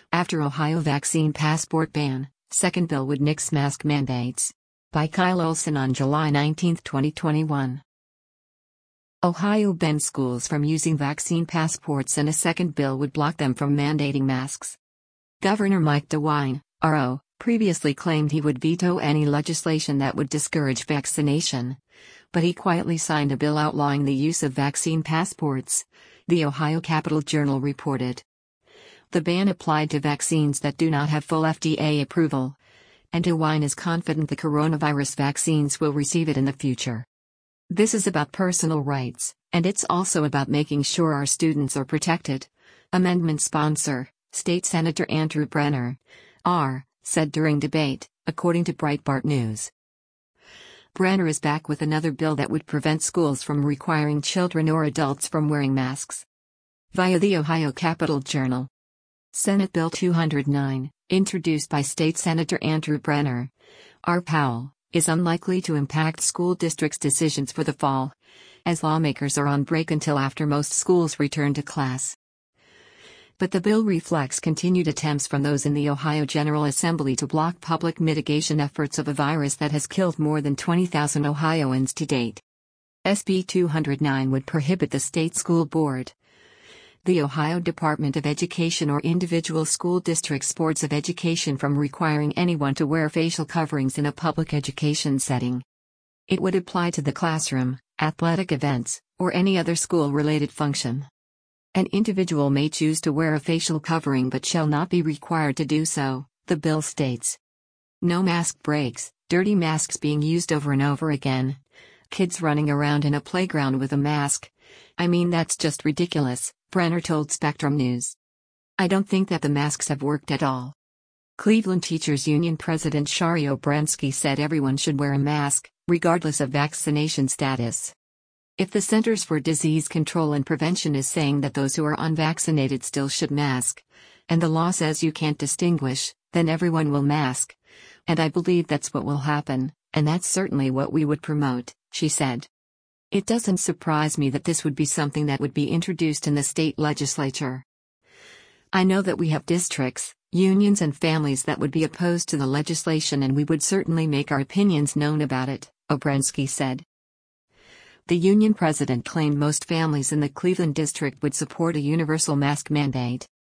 After Ohio vaccine passport ban, second bill would nix mask mandates. By Kyle Olson on July 19, 2021. Ohio bans schools from using vaccine passports and a second bill would block them from mandating masks. Governor Mike DeWine, RO, previously claimed he would veto any legislation that would discourage vaccination. But he quietly signed a bill outlawing the use of vaccine passports, the Ohio Capital Journal reported. The ban applied to vaccines that do not have full FDA approval, and DeWine is confident the coronavirus vaccines will receive it in the future. This is about personal rights, and it's also about making sure our students are protected. Amendment sponsor, State Senator Andrew Brenner, R., said during debate, according to Breitbart News. Brenner is back with another bill that would prevent schools from requiring children or adults from wearing masks. Via the Ohio Capital Journal. Senate Bill 209, introduced by State Senator Andrew Brenner, R. Powell, is unlikely to impact school districts' decisions for the fall, as lawmakers are on break until after most schools return to class. But the bill reflects continued attempts from those in the Ohio General Assembly to block public mitigation efforts of a virus that has killed more than 20,000 Ohioans to date. SB 209 would prohibit the state school board, the Ohio Department of Education, or individual school districts' boards of education from requiring anyone to wear facial coverings in a public education setting. It would apply to the classroom, athletic events, or any other school-related function. An individual may choose to wear a facial covering but shall not be required to do so, the bill states. No mask breaks, dirty masks being used over and over again. Kids running around in a playground with a mask. I mean, that's just ridiculous, Brenner told Spectrum News. I don't think that the masks have worked at all. Cleveland Teachers Union President Shari Obransky said everyone should wear a mask, regardless of vaccination status. If the Centers for Disease Control and Prevention is saying that those who are unvaccinated still should mask, and the law says you can't distinguish, then everyone will mask. And I believe that's what will happen, and that's certainly what we would promote, she said. It doesn't surprise me that this would be something that would be introduced in the state legislature. I know that we have districts, unions and families that would be opposed to the legislation, and we would certainly make our opinions known about it, Obransky said. The union president claimed most families in the Cleveland district would support a universal mask mandate.